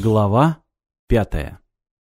Глава 5.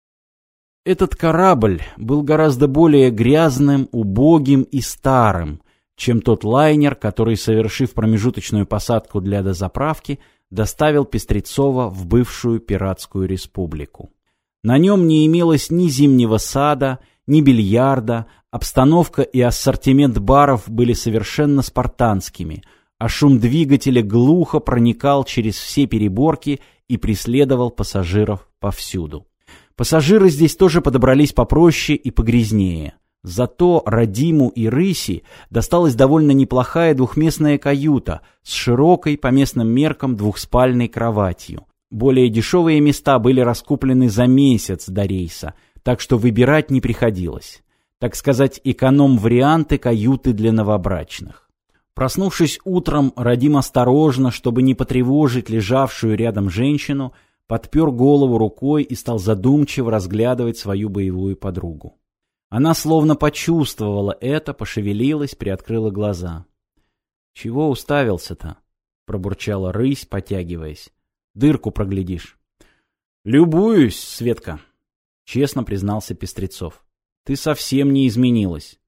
Этот корабль был гораздо более грязным, убогим и старым, чем тот лайнер, который, совершив промежуточную посадку для дозаправки, доставил Пестрецова в бывшую пиратскую республику. На нем не имелось ни зимнего сада, ни бильярда, обстановка и ассортимент баров были совершенно спартанскими, а шум двигателя глухо проникал через все переборки и преследовал пассажиров повсюду. Пассажиры здесь тоже подобрались попроще и погрязнее. Зато Радиму и Рыси досталась довольно неплохая двухместная каюта с широкой, по местным меркам, двухспальной кроватью. Более дешевые места были раскуплены за месяц до рейса, так что выбирать не приходилось. Так сказать, эконом-варианты каюты для новобрачных. Проснувшись утром, Радим осторожно, чтобы не потревожить лежавшую рядом женщину, подпер голову рукой и стал задумчиво разглядывать свою боевую подругу. Она словно почувствовала это, пошевелилась, приоткрыла глаза. «Чего уставился-то?» — пробурчала рысь, потягиваясь. «Дырку проглядишь». «Любуюсь, Светка», — честно признался Пестрецов. «Ты совсем не изменилась».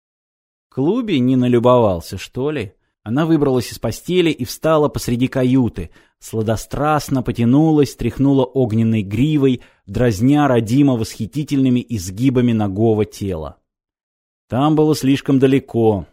«В клубе не налюбовался, что ли?» Она выбралась из постели и встала посреди каюты, сладострастно потянулась, тряхнула огненной гривой, дразня Радима восхитительными изгибами нагого тела. Там было слишком далеко.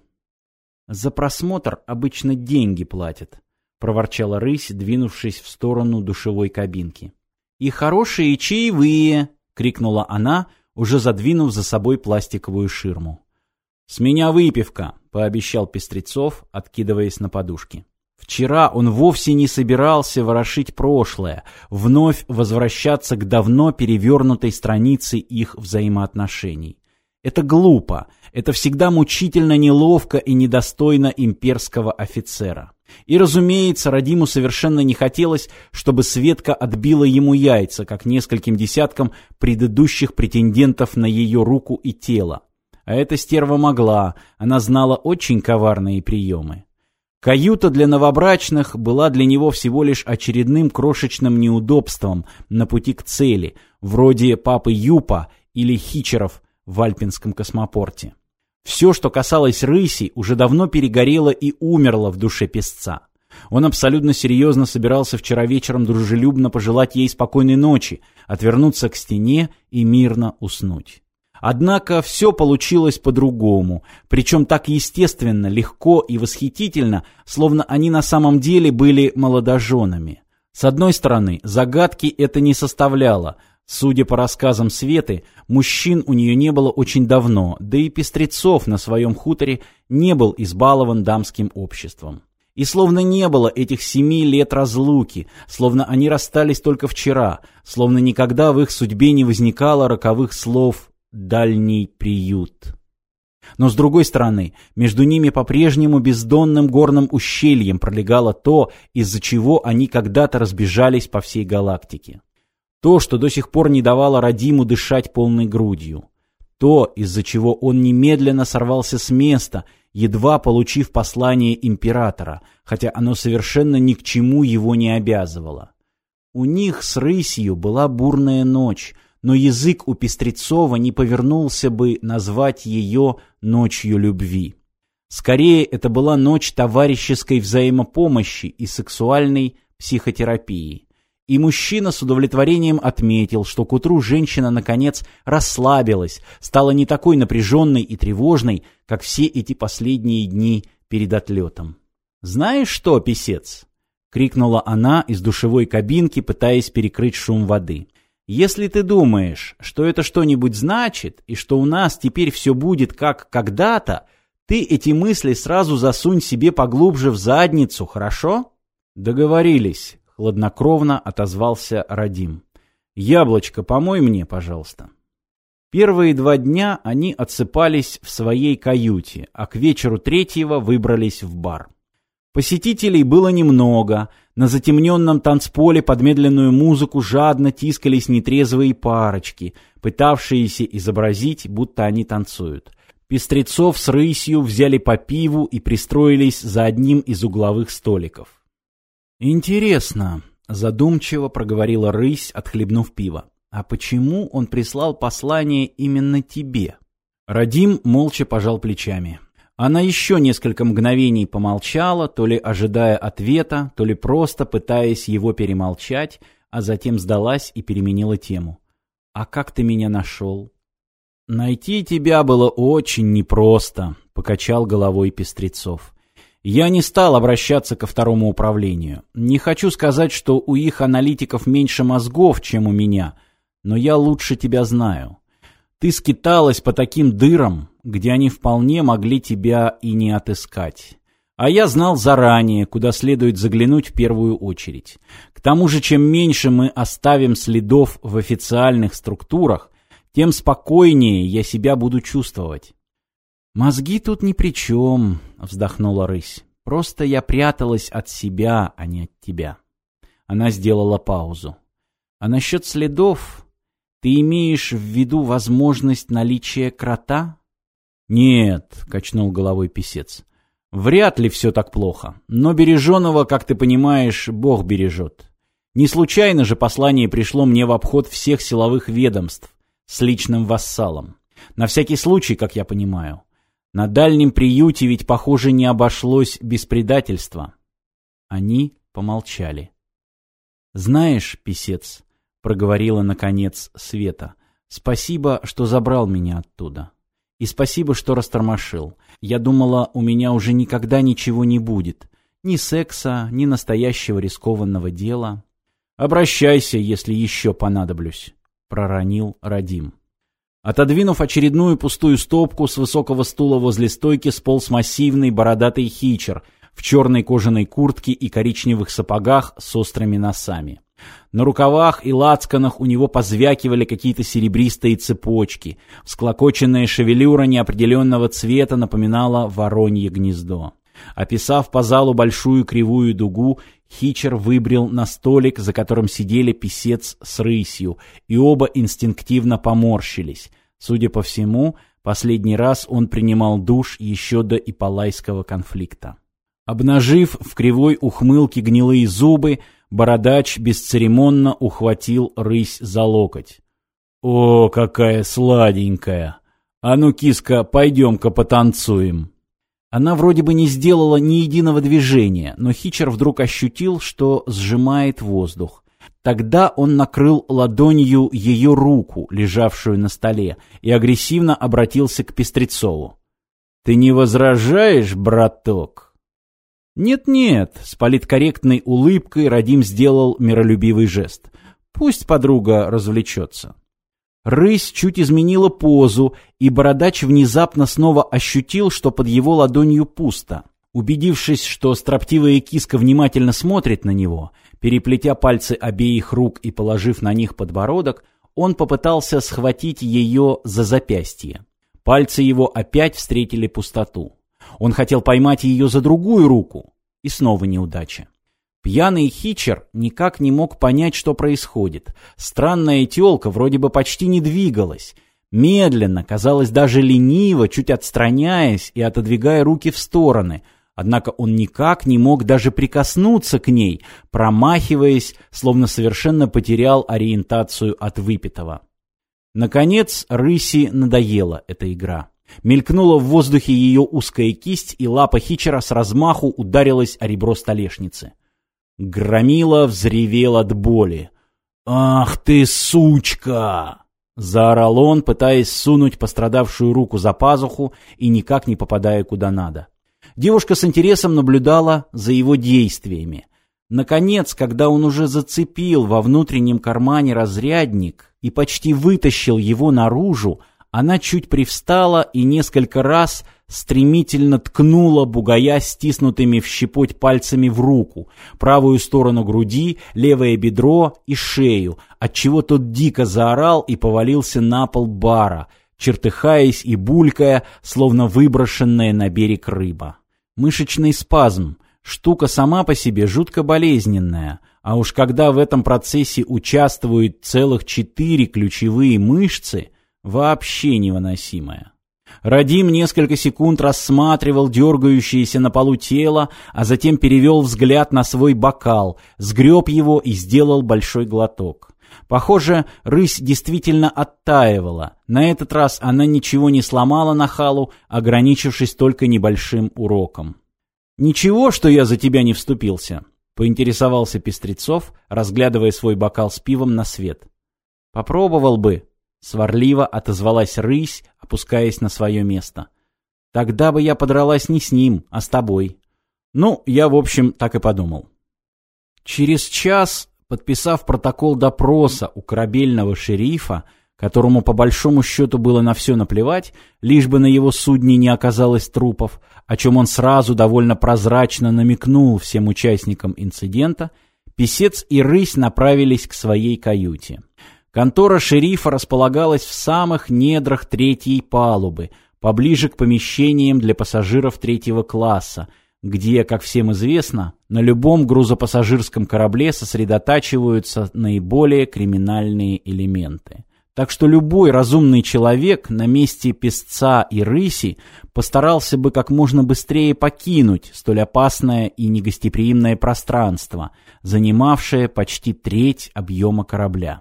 «За просмотр обычно деньги платят», — проворчала рысь, двинувшись в сторону душевой кабинки. «И хорошие чаевые!» — крикнула она, уже задвинув за собой пластиковую ширму. «С меня выпивка», — пообещал Пестрецов, откидываясь на подушки. Вчера он вовсе не собирался ворошить прошлое, вновь возвращаться к давно перевернутой странице их взаимоотношений. Это глупо, это всегда мучительно неловко и недостойно имперского офицера. И, разумеется, Радиму совершенно не хотелось, чтобы Светка отбила ему яйца, как нескольким десяткам предыдущих претендентов на ее руку и тело. А эта стерва могла, она знала очень коварные приемы. Каюта для новобрачных была для него всего лишь очередным крошечным неудобством на пути к цели, вроде папы Юпа или Хичеров в Альпинском космопорте. Все, что касалось рыси, уже давно перегорело и умерло в душе песца. Он абсолютно серьезно собирался вчера вечером дружелюбно пожелать ей спокойной ночи, отвернуться к стене и мирно уснуть. Однако все получилось по-другому, причем так естественно, легко и восхитительно, словно они на самом деле были молодоженами. С одной стороны, загадки это не составляло. Судя по рассказам Светы, мужчин у нее не было очень давно, да и Пестрецов на своем хуторе не был избалован дамским обществом. И словно не было этих 7 лет разлуки, словно они расстались только вчера, словно никогда в их судьбе не возникало роковых слов «дальний приют». Но с другой стороны, между ними по-прежнему бездонным горным ущельем пролегало то, из-за чего они когда-то разбежались по всей галактике. То, что до сих пор не давало Радиму дышать полной грудью. То, из-за чего он немедленно сорвался с места, едва получив послание императора, хотя оно совершенно ни к чему его не обязывало. У них с рысью была бурная ночь, но язык у Пестрецова не повернулся бы назвать ее ночью любви. Скорее, это была ночь товарищеской взаимопомощи и сексуальной психотерапии. И мужчина с удовлетворением отметил, что к утру женщина, наконец, расслабилась, стала не такой напряженной и тревожной, как все эти последние дни перед отлетом. «Знаешь что, писец?» — крикнула она из душевой кабинки, пытаясь перекрыть шум воды. «Если ты думаешь, что это что-нибудь значит, и что у нас теперь все будет как когда-то, ты эти мысли сразу засунь себе поглубже в задницу, хорошо?» «Договорились», — хладнокровно отозвался Радим. «Яблочко помой мне, пожалуйста». Первые 2 дня они отсыпались в своей каюте, а к вечеру 3-го выбрались в бар. Посетителей было немного. На затемненном танцполе под медленную музыку жадно тискались нетрезвые парочки, пытавшиеся изобразить, будто они танцуют. Пестрецов с рысью взяли по пиву и пристроились за одним из угловых столиков. «Интересно», задумчиво проговорила рысь, отхлебнув пиво. А почему он прислал послание именно тебе? Радим молча пожал плечами. Она еще несколько мгновений помолчала, то ли ожидая ответа, то ли просто пытаясь его перемолчать, а затем сдалась и переменила тему. «А как ты меня нашел?» «Найти тебя было очень непросто», — покачал головой Пестрецов. «Я не стал обращаться ко второму управлению. Не хочу сказать, что у их аналитиков меньше мозгов, чем у меня, но я лучше тебя знаю. Ты скиталась по таким дырам, где они вполне могли тебя и не отыскать. А я знал заранее, куда следует заглянуть в первую очередь. К тому же, чем меньше мы оставим следов в официальных структурах, тем спокойнее я себя буду чувствовать». «Мозги тут ни при чем», — вздохнула рысь. «Просто я пряталась от себя, а не от тебя». Она сделала паузу. «А насчет следов, ты имеешь в виду возможность наличия крота?» «Нет», — качнул головой писец. «Вряд ли все так плохо. Но береженого, как ты понимаешь, Бог бережет. Не случайно же послание пришло мне в обход всех силовых ведомств с личным вассалом. На всякий случай, как я понимаю. На дальнем приюте ведь, похоже, не обошлось без предательства». Они помолчали. «Знаешь, писец», — проговорила наконец Света, — «спасибо, что забрал меня оттуда. И спасибо, что растормошил. Я думала, у меня уже никогда ничего не будет. Ни секса, ни настоящего рискованного дела». «Обращайся, если еще понадоблюсь», — проронил Радим. Отодвинув очередную пустую стопку, с высокого стула возле стойки сполз массивный бородатый хичер в черной кожаной куртке и коричневых сапогах с острыми носами. На рукавах и лацканах у него позвякивали какие-то серебристые цепочки. Всклокоченная шевелюра неопределенного цвета напоминала воронье гнездо. Описав по залу большую кривую дугу, хичер выбрел на столик, за которым сидели писец с рысью, и оба инстинктивно поморщились. Судя по всему, последний раз он принимал душ еще до Ипалайского конфликта. Обнажив в кривой ухмылке гнилые зубы, бородач бесцеремонно ухватил рысь за локоть. «О, какая сладенькая! А ну, киска, пойдем-ка потанцуем!» Она вроде бы не сделала ни единого движения, но хичер вдруг ощутил, что сжимает воздух. Тогда он накрыл ладонью ее руку, лежавшую на столе, и агрессивно обратился к Пестрецову. «Ты не возражаешь, браток?» «Нет-нет», — с политкорректной улыбкой Радим сделал миролюбивый жест. «Пусть подруга развлечется». Рысь чуть изменила позу, и бородач внезапно снова ощутил, что под его ладонью пусто. Убедившись, что строптивая киска внимательно смотрит на него, переплетя пальцы обеих рук и положив на них подбородок, он попытался схватить ее за запястье. Пальцы его опять встретили пустоту. Он хотел поймать ее за другую руку, и снова неудача. Пьяный хичер никак не мог понять, что происходит. Странная тёлка вроде бы почти не двигалась. Медленно, казалось, даже лениво, чуть отстраняясь и отодвигая руки в стороны. Однако он никак не мог даже прикоснуться к ней, промахиваясь, словно совершенно потерял ориентацию от выпитого. Наконец, рыси надоела эта игра. Мелькнула в воздухе ее узкая кисть, и лапа хичера с размаху ударилась о ребро столешницы. Громила взревел от боли. «Ах ты, сучка!» — заорал он, пытаясь сунуть пострадавшую руку за пазуху и никак не попадая куда надо. Девушка с интересом наблюдала за его действиями. Наконец, когда он уже зацепил во внутреннем кармане разрядник и почти вытащил его наружу, она чуть привстала и несколько раз стремительно ткнула бугая стиснутыми в щепоть пальцами в руку, правую сторону груди, левое бедро и шею, отчего тот дико заорал и повалился на пол бара, чертыхаясь и булькая, словно выброшенная на берег рыба. Мышечный спазм – штука сама по себе жутко болезненная, а уж когда в этом процессе участвуют целых 4 ключевые мышцы – вообще невыносимая. Радим несколько секунд рассматривал дергающееся на полу тело, а затем перевел взгляд на свой бокал, сгреб его и сделал большой глоток. Похоже, рысь действительно оттаивала. На этот раз она ничего не сломала нахалу, ограничившись только небольшим уроком. «Ничего, что я за тебя не вступился?» — поинтересовался Пестрецов, разглядывая свой бокал с пивом на свет. «Попробовал бы», — сварливо отозвалась рысь, опускаясь на свое место. «Тогда бы я подралась не с ним, а с тобой». Ну, я, в общем, так и подумал. Через час, подписав протокол допроса у корабельного шерифа, которому по большому счету было на все наплевать, лишь бы на его судне не оказалось трупов, о чем он сразу довольно прозрачно намекнул всем участникам инцидента, Песец и рысь направились к своей каюте. Контора шерифа располагалась в самых недрах третьей палубы, поближе к помещениям для пассажиров третьего класса, где, как всем известно, на любом грузопассажирском корабле сосредотачиваются наиболее криминальные элементы. Так что любой разумный человек на месте Песца и рыси постарался бы как можно быстрее покинуть столь опасное и негостеприимное пространство, занимавшее почти треть объема корабля.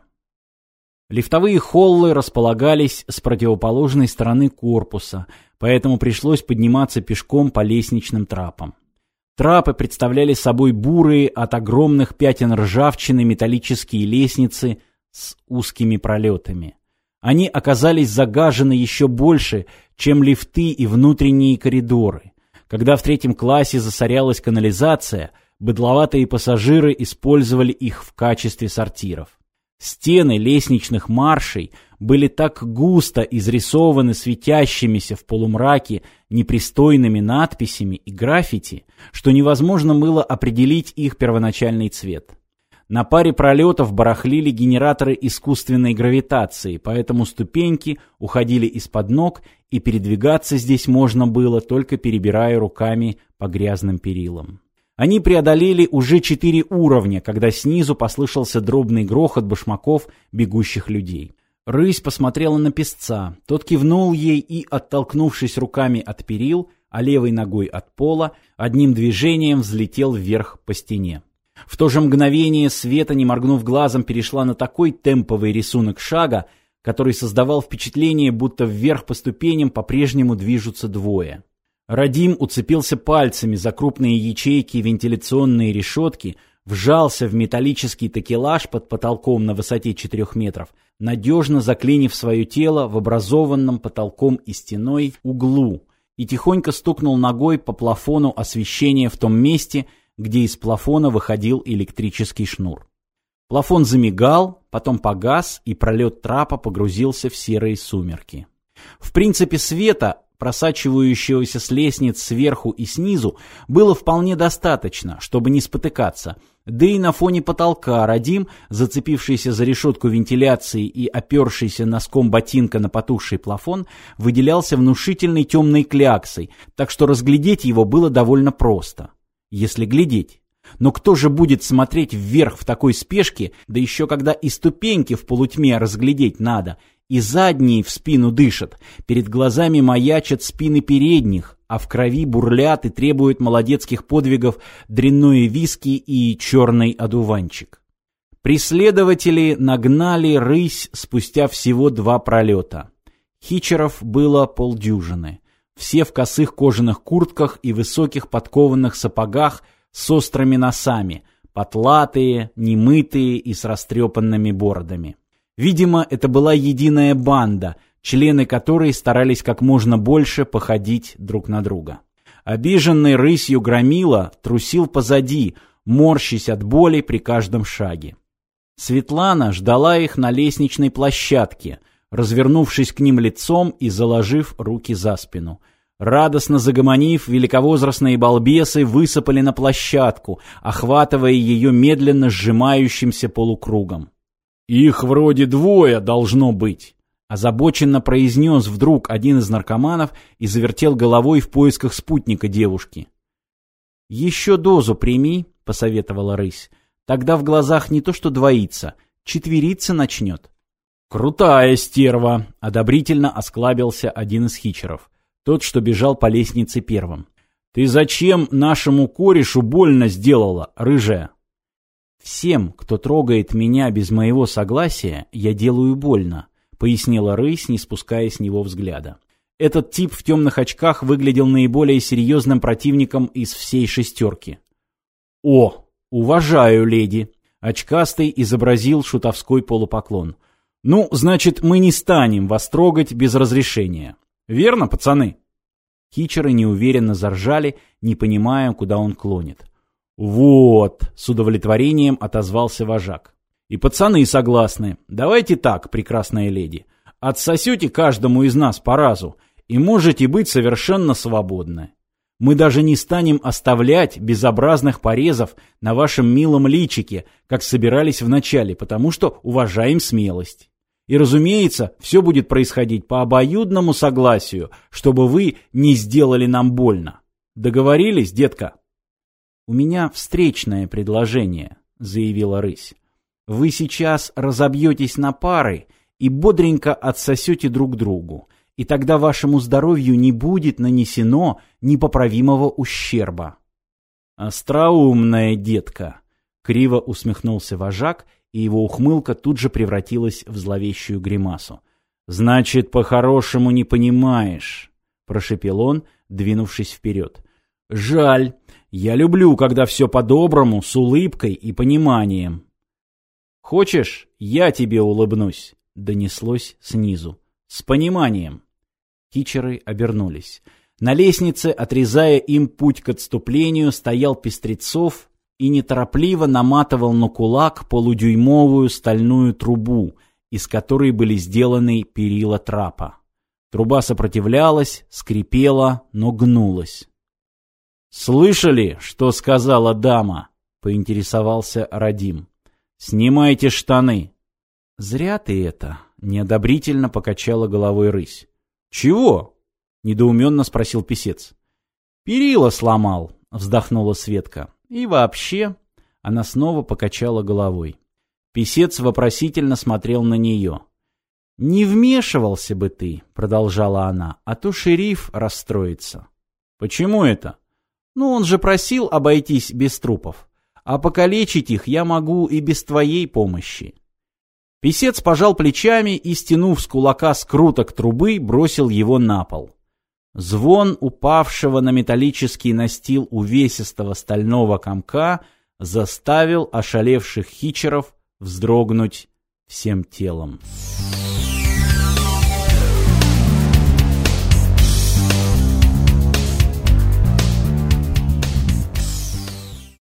Лифтовые холлы располагались с противоположной стороны корпуса, поэтому пришлось подниматься пешком по лестничным трапам. Трапы представляли собой бурые от огромных пятен ржавчины металлические лестницы с узкими пролетами. Они оказались загажены еще больше, чем лифты и внутренние коридоры. Когда в третьем классе засорялась канализация, быдловатые пассажиры использовали их в качестве сортиров. Стены лестничных маршей были так густо изрисованы светящимися в полумраке непристойными надписями и граффити, что невозможно было определить их первоначальный цвет. На паре пролетов барахлили генераторы искусственной гравитации, поэтому ступеньки уходили из-под ног, и передвигаться здесь можно было, только перебирая руками по грязным перилам. Они преодолели уже 4 уровня, когда снизу послышался дробный грохот башмаков бегущих людей. Рысь посмотрела на Песца. Тот кивнул ей и, оттолкнувшись руками от перил, а левой ногой от пола, одним движением взлетел вверх по стене. В то же мгновение Света, не моргнув глазом, перешла на такой темповый рисунок шага, который создавал впечатление, будто вверх по ступеням по-прежнему движутся двое. Радим уцепился пальцами за крупные ячейки вентиляционной решетки, вжался в металлический такелаж под потолком на высоте 4 метров, надежно заклинив свое тело в образованном потолком и стеной углу, и тихонько стукнул ногой по плафону освещения в том месте, где из плафона выходил электрический шнур. Плафон замигал, потом погас, и пролет трапа погрузился в серые сумерки. В принципе, света, просачивающегося с лестниц сверху и снизу, было вполне достаточно, чтобы не спотыкаться, да и на фоне потолка Радим, зацепившийся за решетку вентиляции и опершийся носком ботинка на потухший плафон, выделялся внушительной темной кляксой, так что разглядеть его было довольно просто. Если глядеть. Но кто же будет смотреть вверх в такой спешке, да еще когда и ступеньки в полутьме разглядеть надо, и задние в спину дышат, перед глазами маячат спины передних, а в крови бурлят и требуют молодецких подвигов дрянное виски и черный одуванчик. Преследователи нагнали рысь спустя всего 2 пролета. Хичеров было полдюжины. Все в косых кожаных куртках и высоких подкованных сапогах с острыми носами, потлатые, немытые и с растрепанными бородами. Видимо, это была единая банда, члены которой старались как можно больше походить друг на друга. Обиженный рысью громила трусил позади, морщась от боли при каждом шаге. Светлана ждала их на лестничной площадке, развернувшись к ним лицом и заложив руки за спину. Радостно загомонив, великовозрастные балбесы высыпали на площадку, охватывая ее медленно сжимающимся полукругом. «Их вроде 2 должно быть», — озабоченно произнес вдруг один из наркоманов и завертел головой в поисках спутника девушки. «Еще дозу прими», — посоветовала рысь. «Тогда в глазах не то что двоится, четвериться начнет». «Крутая стерва!» — одобрительно осклабился один из хичеров, тот, что бежал по лестнице первым. «Ты зачем нашему корешу больно сделала, рыжая?» «Всем, кто трогает меня без моего согласия, я делаю больно», — пояснила рысь, не спуская с него взгляда. Этот тип в темных очках выглядел наиболее серьезным противником из всей шестерки. «О, уважаю, леди!» — очкастый изобразил шутовской полупоклон. «Ну, значит, мы не станем вас трогать без разрешения. Верно, пацаны?» Хичеры неуверенно заржали, не понимая, куда он клонит. «Вот!» — с удовлетворением отозвался вожак. «И пацаны согласны. Давайте так, прекрасная леди. Отсосете каждому из нас по разу, и можете быть совершенно свободны. Мы даже не станем оставлять безобразных порезов на вашем милом личике, как собирались вначале, потому что уважаем смелость. И, разумеется, все будет происходить по обоюдному согласию, чтобы вы не сделали нам больно. Договорились, детка?» «У меня встречное предложение», — заявила рысь. «Вы сейчас разобьетесь на пары и бодренько отсосете друг другу, и тогда вашему здоровью не будет нанесено непоправимого ущерба». «Остроумная детка», — криво усмехнулся вожак, и его ухмылка тут же превратилась в зловещую гримасу. «Значит, по-хорошему не понимаешь», — прошепел он, двинувшись вперед. «Жаль. Я люблю, когда все по-доброму, с улыбкой и пониманием». «Хочешь, я тебе улыбнусь?» — донеслось снизу. «С пониманием». Хичеры обернулись. На лестнице, отрезая им путь к отступлению, стоял Пестрецов и неторопливо наматывал на кулак полудюймовую стальную трубу, из которой были сделаны перила трапа. Труба сопротивлялась, скрипела, но гнулась. «Слышали, что сказала дама?» — поинтересовался Радим. «Снимайте штаны». «Зря ты это», — неодобрительно покачала головой рысь. «Чего?» — недоуменно спросил писец. «Перила сломал», — вздохнула Светка. «И вообще...» — она снова покачала головой. Писец вопросительно смотрел на нее. «Не вмешивался бы ты», — продолжала она, — «а то шериф расстроится». «Почему это?» «Ну, он же просил обойтись без трупов. А покалечить их я могу и без твоей помощи». Писец пожал плечами и, стянув с кулака скруток трубы, бросил его на пол. Звон упавшего на металлический настил увесистого стального комка заставил ошалевших хичеров вздрогнуть всем телом.